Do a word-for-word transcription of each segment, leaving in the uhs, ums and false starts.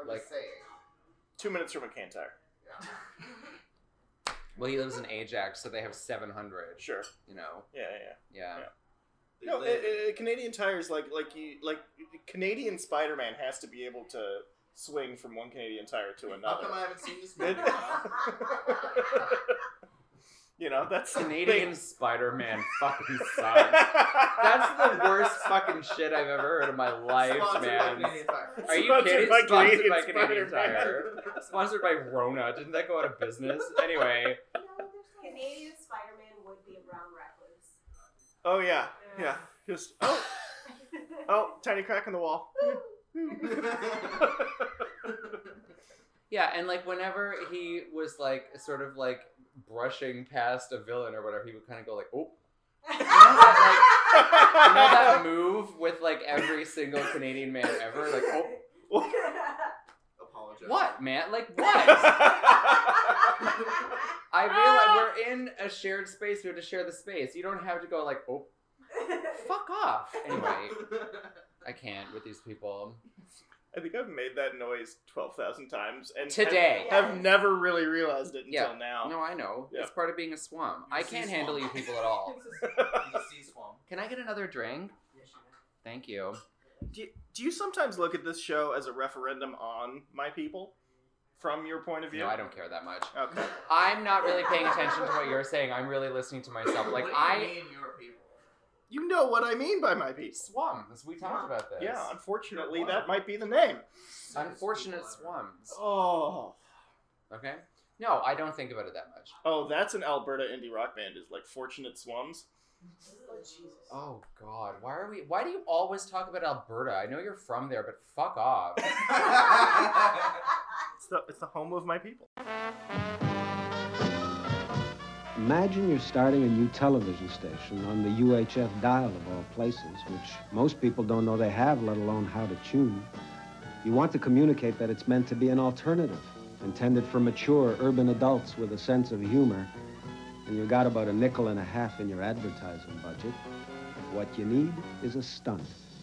I'm like just saying. Two minutes from a McIntyre. Yeah. well, he lives in Ajax, so they have seven hundred. Sure. You know. Yeah, yeah, Yeah. yeah. They No, live- it, it, Canadian Tires like like you like Canadian Spider-Man has to be able to swing from one Canadian Tire to How another. come I haven't seen this It- movie? you know, that's Canadian Spider-Man fucking sucks. That's the worst fucking shit I've ever heard in my life, Sponsored by man. Canadian Tire. Are you Sponsored kidding? by Sponsored Canadian by Canadian Spider-Man. Tire. Sponsored by Rona. Didn't that go out of business? Anyway. No, there's Canadian Spider-Man would be a brown recluse. Oh yeah, yeah. Just oh oh, tiny crack in the wall. Yeah, and like whenever he was like sort of like brushing past a villain or whatever, he would kind of go like, oh. You know that, like, you know that move with like every single Canadian man ever? Like, oh. Apologize. What, man? Like, what? I realize we're in a shared space. We have to share the space. You don't have to go like, oh, fuck off. Anyway, I can't with these people. I think I've made that noise twelve thousand times and Today. have, have never really realized it until Yeah. now. No, I know. Yeah. It's part of being a swum. You're I a sea can't handle swum. you people at all. He's a sea swamp. Can I get another drink? Thank you. Do you, do you sometimes look at this show as a referendum on my people? From your point of view? No, I don't care that much. Okay. I'm not really paying attention to what you're saying. I'm really listening to myself. Like, what do you I... mean your people? You know what I mean by my people. Swums. We talked about this. Yeah, unfortunately, that might be the name. Unfortunate swums. Oh. Okay? No, I don't think about it that much. Oh, that's an Alberta indie rock band, is like Fortunate Swums. Oh, Jesus. Oh, God. Why are we... Why do you always talk about Alberta? I know you're from there, but fuck off. It's the, it's the home of my people. Imagine you're starting a new television station on the U H F dial of all places, which most people don't know they have, let alone how to tune. You want to communicate that it's meant to be an alternative, intended for mature urban adults with a sense of humor, and you got about a nickel and a half in your advertising budget. What you need is a stunt.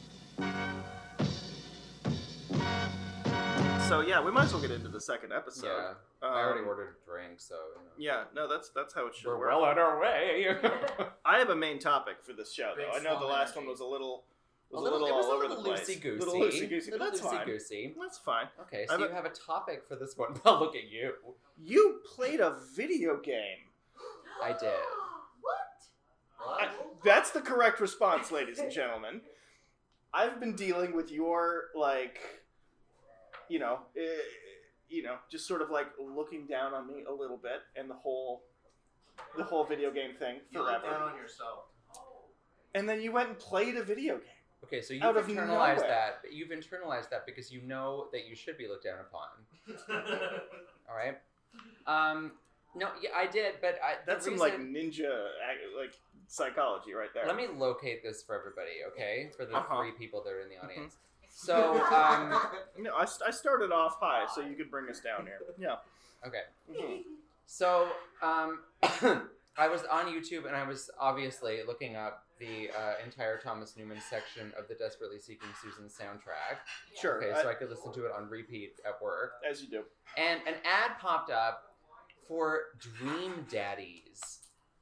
So yeah, we might as well get into the second episode. Yeah. Um, I already ordered a drink, so, you know. Yeah, no, that's that's how it should We're work. well on our way. I have a main topic for this show, Big though. I know the swamp last energy. one was a little was a a little, little, it was all a over little the place. loosey-goosey. Little loosey goosey, but Little that's fine. loosey-goosey. That's fine. Okay, I so have you a- have a topic for this one. Well, look at you. You played a video game. I did. What? I, that's the correct response, ladies and gentlemen. I've been dealing with your, like, you know, uh, you know, just sort of like looking down on me a little bit, and the whole, the whole video game thing You look forever. down on yourself. And then you went and played a video game. Okay, so you've Out of internalized nowhere. that. You've internalized that because you know that you should be looked down upon. All right. Um. No, yeah, I did, but I. the That's some reason- like ninja, ac- like psychology right there. Let me locate this for everybody, okay? For the Uh-huh. three people that are in the audience. So, um, No, I, st- I started off high, so you could bring us down here. Yeah. okay. Mhm. So, um, I was on YouTube and I was obviously looking up the uh, entire Thomas Newman section of the Desperately Seeking Susan soundtrack. Sure. Okay, I- so I could listen to it on repeat at work. as you do. And an ad popped up for Dream Daddies.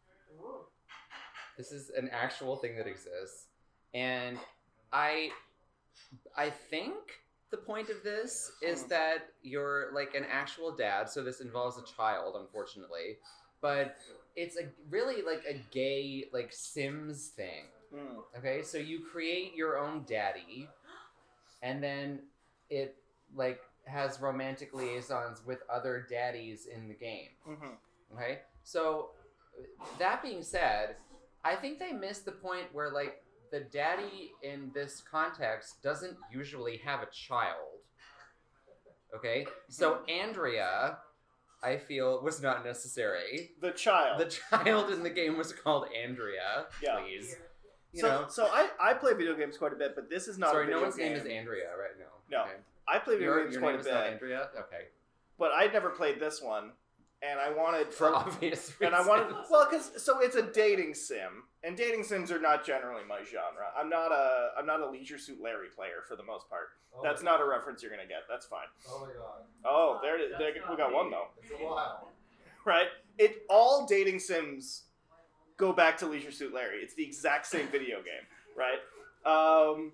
This is an actual thing that exists. And I I think the point of this is that you're like an actual dad, so this involves a child, unfortunately. But it's a really like a gay like Sims thing. Mm. Okay, so you create your own daddy, and then it like has romantic liaisons with other daddies in the game. Mm-hmm. Okay, so that being said, I think they missed the point where like the daddy in this context doesn't usually have a child. Okay, so Andrea, I feel, was not necessary. The child. The child in the game was called Andrea. Yeah. Please. You so, know. so I, I play video games quite a bit, but this is not Sorry, a video no one's game. name is Andrea right now. No. Okay. I play video Your, games your quite name a is not bit, Andrea? Okay. but I never played this one. and I wanted For obvious reasons. and I wanted well, because so it's a dating sim, and dating sims are not generally my genre. I'm not a I'm not a Leisure Suit Larry player for the most part. Oh That's my not a God. reference you're gonna get. That's fine. Oh my god. Oh, there it is. There, That's we not got me. one though. It's a while. Right? It all dating sims go back to Leisure Suit Larry. It's the exact same video game, right? Um,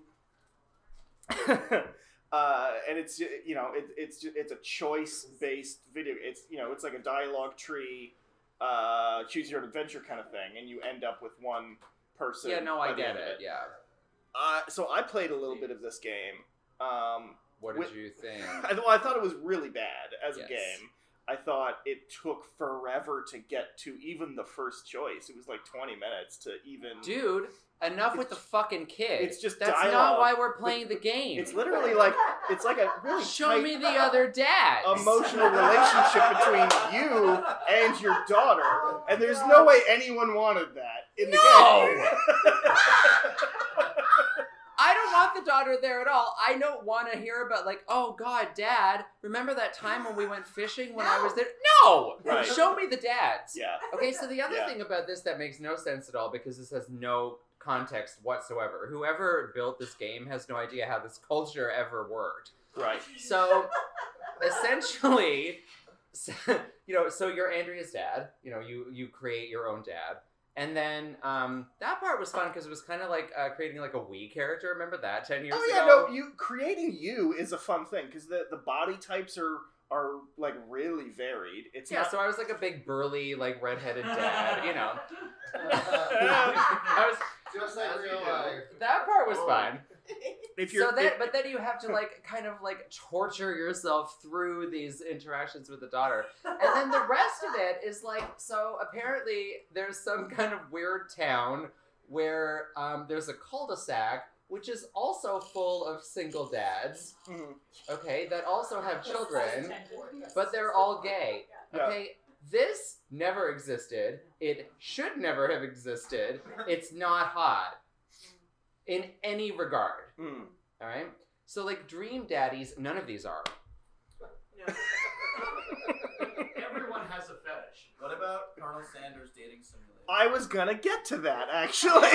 uh, and it's you know it, it's it's a choice based video. It's you know it's like a dialogue tree, uh, choose your own adventure kind of thing, and you end up with one person. Yeah, no, by I the get end of it. Yeah. Uh, so I played a little bit of this game. Um, What did Wait- you think? I, well, I thought it was really bad as Yes. a game. I thought it took forever to get to even the first choice. It was like twenty minutes to even. Dude, enough with the fucking kid. it's just That's dialogue. not why we're playing the game. It's literally like it's like a really Show tight me the other dads. emotional relationship between you and your daughter, and there's no way anyone wanted that in the No! game. I don't want the daughter there at all. I don't want to hear about like, oh God, Dad, remember that time when we went fishing when I was there? No! Right. Show me the dads. Yeah. Okay, so the other Yeah. thing about this that makes no sense at all, because this has no context whatsoever. Whoever built this game has no idea how this culture ever worked. Right. So, essentially, you know, so you're Andrea's dad. You know, you you create your own dad. And then um, that part was fun because it was kind of like uh, creating like a Wii character. Remember that ten years Oh yeah, ago? no, you creating you is a fun thing because the, the body types are are like really varied. It's Yeah, not so I was like a big burly, like redheaded dad. You know, Uh, I was Just like As real you do. life. that part was fun. if you're So then, if- but then you have to like kind of like torture yourself through these interactions with the daughter, and then the rest of it is like so. Apparently, there's some kind of weird town where um, there's a cul-de-sac which is also full of single dads. Mhm. Okay, that also have children, but they're all gay. Yeah. Okay, this never existed. It should never have existed. It's not hot in any regard. Mm. All right. So like dream daddies, none of these are. Everyone has a fetish. What about Colonel Sanders Dating Simulator? I was gonna get to that actually.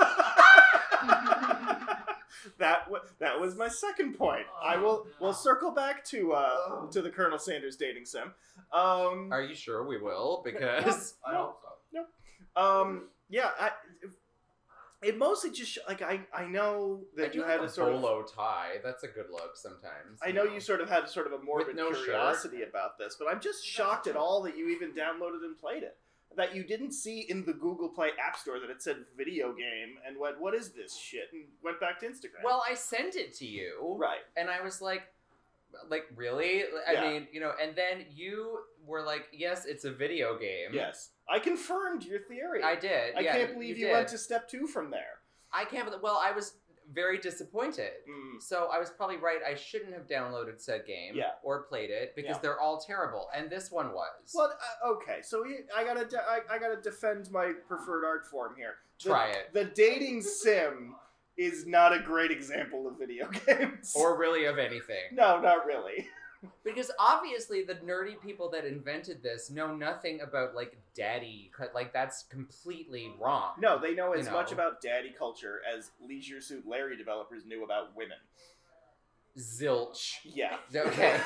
that w- that was my second point. I will we'll circle back to uh to the Colonel Sanders dating sim. Um, Are you sure we will? Because I hope so. um, yeah, I, it mostly just sh- like I I know I that do you like had a a sort of. bolo tie. That's a good look sometimes. I know you sort of had sort of a morbid no shirt. curiosity about this, but I'm just shocked at all that you even downloaded and played it. That you didn't see in the Google Play App Store that it said video game and went, what is this shit? And went back to Instagram. Well, I sent it to you, right. and I was like, like really? I Yeah. mean, you know, and then you were like, yes, it's a video game. Yes. I confirmed your theory. I did. I yeah, can't believe you, did. went to step two from there. I can't believe. Well, I was very disappointed. Mm. So I was probably right. I shouldn't have downloaded said game Yeah. or played it because Yeah. they're all terrible, and this one was. Well, uh, okay, so he- I gotta, de- I, I gotta defend my preferred art form here. The- Try it. The dating sim is not a great example of video games. Or really of anything. no, not really. Because obviously the nerdy people that invented this know nothing about like daddy, like that's completely wrong. No, they know You as know. much about daddy culture as Leisure Suit Larry developers knew about women. Zilch. Yeah. Okay.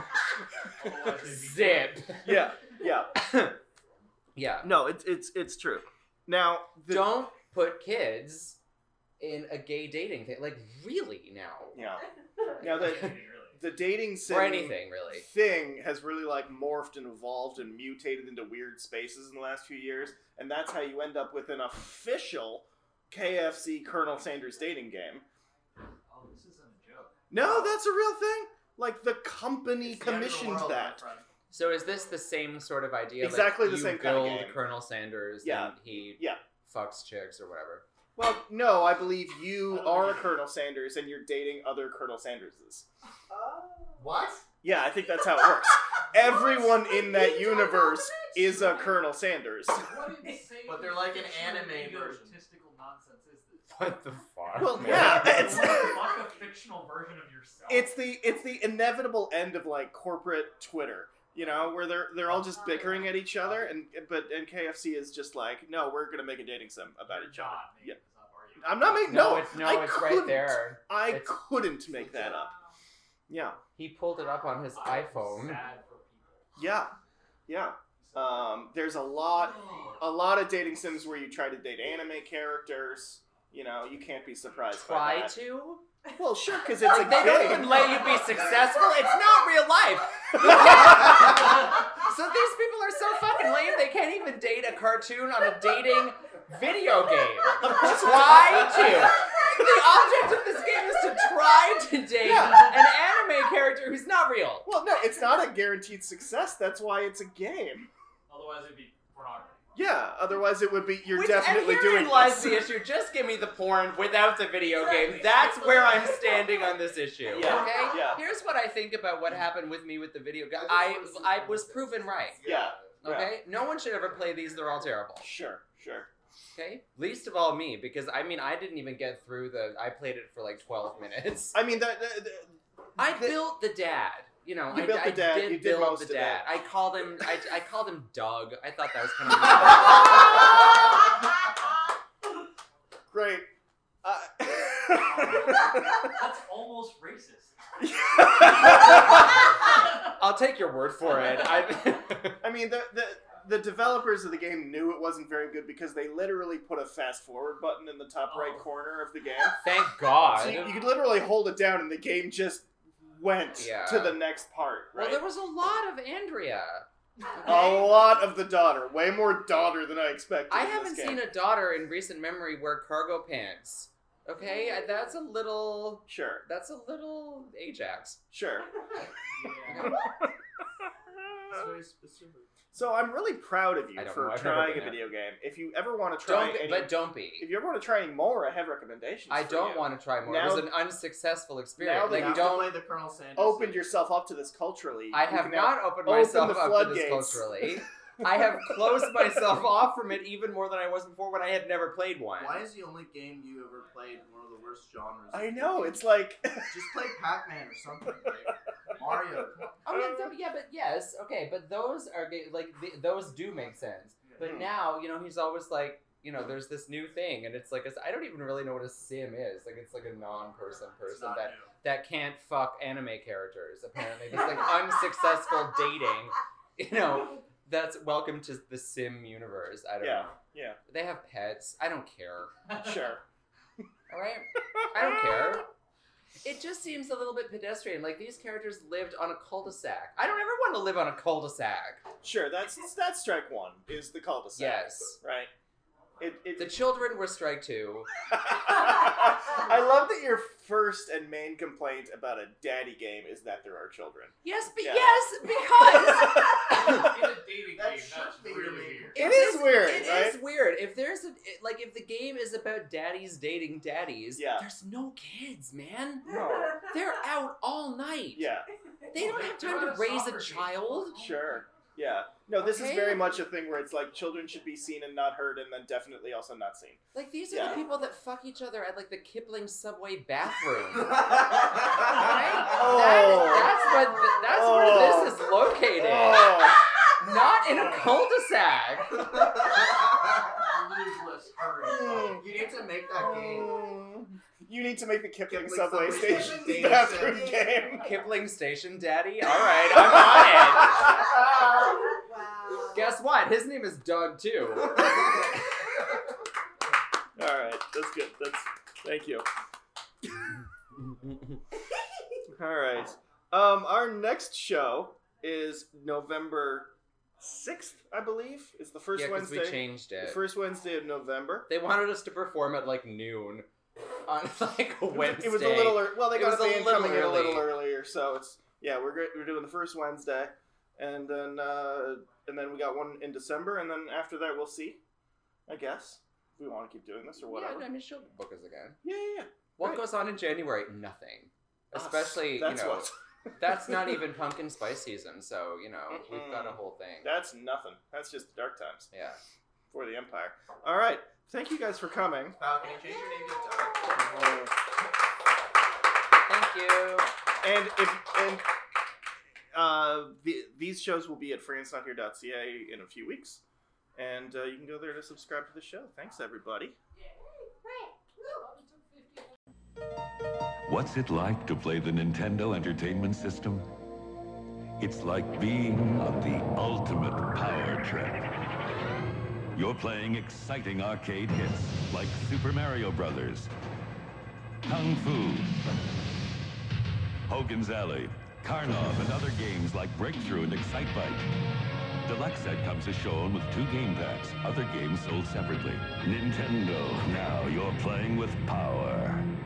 Zip. Yeah. Yeah. Yeah. No, it's it's it's true. Now, the, Don't put kids in a gay dating thing. Like really now. Yeah. Now the the dating sim Or anything really. thing has really like morphed and evolved and mutated into weird spaces in the last few years, and that's how you end up with an official K F C Colonel Sanders dating game. Oh, this isn't a joke. No, that's a real thing. Like the company It's the end of the commissioned world, my that. friend. So is this the same sort of idea? Exactly like the you same kind of build game. Colonel Sanders Yeah. and he Yeah. fucks chicks or whatever. Well, no, I believe you are a Colonel Sanders and you're dating other Colonel Sanderses. What? Yeah, I think that's how it works. Everyone in that universe is a Colonel Sanders. What insane But they're like an anime egotistical nonsense is this? What the fuck? Well, man? yeah, it's Fuck a fictional version of yourself. it's the it's the inevitable end of like corporate Twitter. You know, where they're they're all just bickering at each other, and but and K F C is just like, no, we're gonna make a dating sim about You're each other. not making Yeah, this up, are you? I'm not making No, no. it's no, I it's couldn't. right there. I It's- couldn't make that up. Yeah, He pulled it up on his I feel iPhone. Sad for people. yeah, yeah. Um, there's a lot, a lot of dating sims where you try to date anime characters. You know, you can't be surprised by Try that. to? Well, sure, because it's a Like, they don't game. even let you be successful. It's not real life. So these people are so fucking lame. They can't even date a cartoon on a dating video game. Of course, Try to. The object of this game is to try to date Yeah. an anime character who's not real. Well, no, it's not a guaranteed success. That's why it's a game. Otherwise, it'd be pornography. Yeah, otherwise it would be you're Which, definitely and doing herein lies this. the issue. Just give me the porn without the video game. That's where I'm standing on this issue. Yeah, Okay. yeah. Here's what I think about what happened with me with the video game. I I was proven right. Yeah. Okay. No one should ever play these. They're all terrible. Sure, sure. Okay. Least of all me, because I mean I didn't even get through the. I played it for like twelve minutes. I mean, that. that- that- I the- built the dad. You know, You I, built the I dad, did you did build most the of it. dad. I called him. I, I called him Doug. I thought that was kind of. Great. Uh, That's almost racist. I'll take your word for it. I. I mean, the, the the developers of the game knew it wasn't very good because they literally put a fast forward button in the top right Oh. corner of the game. Thank God. So you, you could literally hold it down and the game just went Yeah. to the next part, Well, right? there was a lot of Andrea. A lot of the daughter. Way more daughter than I expected. I in haven't this game. seen a daughter in recent memory wear cargo pants. Okay, I- that's a little. Sure, That's a little Ajax. sure. Yeah. It's very specific. So I'm really proud of you I don't for know, I've never trying a been there. video game. If you ever want to try Don't, be, any, but don't be. if you ever want to try any more, I have recommendations. I for don't you. want to try more. Now- it was an unsuccessful experience. now that You Like, have to play don't. the Colonel Sanders. Opened yourself up to this culturally. I You have can now not opened open myself the up to this floodgates. culturally. I have closed myself off from it even more than I was before when I had never played one. Why is the only game you ever played one of the worst genres? I know. It's like Just play Pac-Man or something. Like Mario. Come on. Oh yeah, th- yeah, but yes, okay, but those are ga- like th- those do make sense. But Hmm. now, you know, he's always like, you know, there's this new thing, and it's like a, I don't even really know what a sim is. Like it's like a non-person It's person not that new. that can't fuck anime characters. Apparently, it's like unsuccessful dating. You know, that's welcome to the sim universe. I don't yeah, know. yeah, They have pets. I don't care. sure. All right, I don't care. It just seems a little bit pedestrian. Like these characters lived on a cul-de-sac. I don't ever want to live on a cul-de-sac. Sure, that's that's strike one is the cul-de-sac. Yes. Right. It, it, The children were strike two. I love that your first and main complaint about a daddy game is that there are children. Yes, but Yeah. yes, because In a dating That game, should that's be your really main weird. It is weird, It right? is weird. If there's a it- like if the game is about daddies dating daddies, Yeah. there's no kids, man. No. They're out all night. Yeah, They don't have time to raise a child. sure. Yeah. No, this is Okay. very much a thing where it's like children should be seen and not heard, and then definitely also not seen. Like these are Yeah. the people that fuck each other at like the Kipling subway bathroom. Right? Oh. That, that's what th- that's Oh. where this is located. Oh. Not in a cul-de-sac. Loseless, hurry. You need to make that game. You need to make the Kipling, Kipling subway subway station station dating bathroom sim. game. Kipling Station Daddy? Alright, I'm on it. Wow. Guess what? His name is Doug too. All right, that's good. That's thank you. All right. Um, our next show is November sixth, I believe. Is the first Yeah, because Wednesday. we changed The it. first Wednesday of November. They wanted us to perform at like noon on like a Wednesday. It was a little ear- well. They It got was a a band little coming in a little early. earlier, so it's yeah. We're great. We're doing the first Wednesday, and then uh, and then we got one in December, and then after that we'll see. I guess if we want to keep doing this or whatever. Yeah, I mean, she'll book us again. Yeah, yeah, yeah. What Right. goes on in January? Nothing. Especially, That's you know, what. that's not even pumpkin spice season, so, you know, we've got a whole thing. That's nothing. That's just dark times Yeah. for the Empire. All right. Thank you guys for coming. Val, can you change your name to Doug? Thank you. And if and uh, the, these shows will be at france not here dot c a in a few weeks, and uh, you can go there to subscribe to the show. Thanks, everybody. What's it like to play the Nintendo Entertainment System? It's like being on the ultimate power trip. You're playing exciting arcade hits like Super Mario Brothers, Kung Fu, Hogan's Alley, Karnov, and other games like Breakthrough and Excitebike. Deluxe set comes as shown with two game packs, other games sold separately. Nintendo, now you're playing with power.